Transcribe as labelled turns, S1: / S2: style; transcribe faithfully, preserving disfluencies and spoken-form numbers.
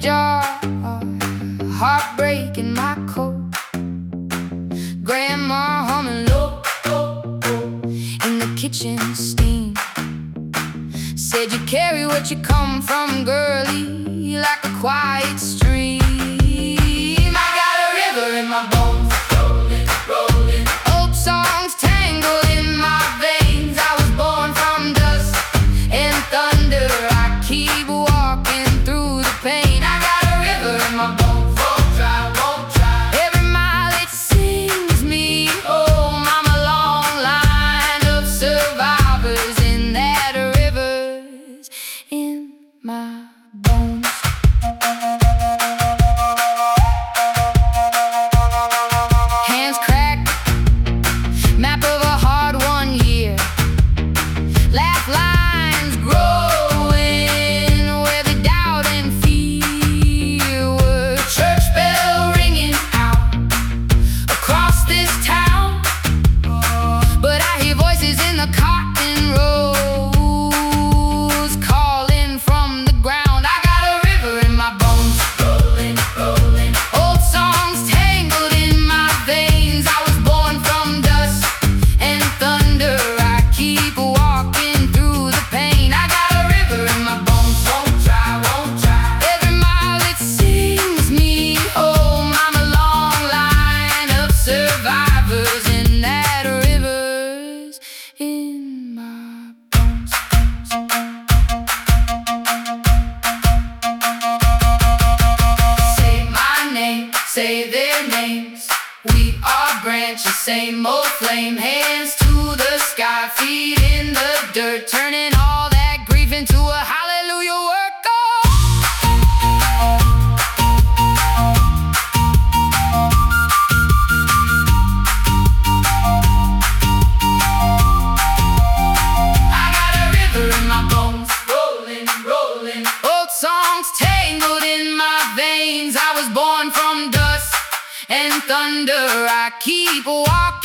S1: jar, heartbreak in my coat. Grandma humming low, low, low in the kitchen steam. Said you carry what you come from, girlie, like a quiet stream. I got a river in my bones, rolling, rolling. Old songs tangled in my veins. I was born from dust and thunder. I keep walking through the pain. I got a river in my bones, won't dry, won't dry. Every mile it sings me home. I'm a long line of survivors, and that river's in my bones. Hands cracked, map of a hard-won year. Laugh lines growing where the doubt and fear were. Church bell ringing out across this town, but I hear voices in the cotton rows calling from the ground. I got a river in my bones, rolling, rolling. Old songs tangled in my veins. I was born from dust and thunder. I keep walking through the pain. I got a river in my bones, won't dry, won't dry. Every mile it sings me home. I'm a long line of survivors, and that river's in my bones. Say my name, say their names. We are branches, same old flame. Hands to the sky, feet in the dirt, turning all that grief into a hallelujah work. Oh. I got a river in my bones, rolling, rolling. Old songs tangled in my veins. I was born from dust and thunder. I keep walking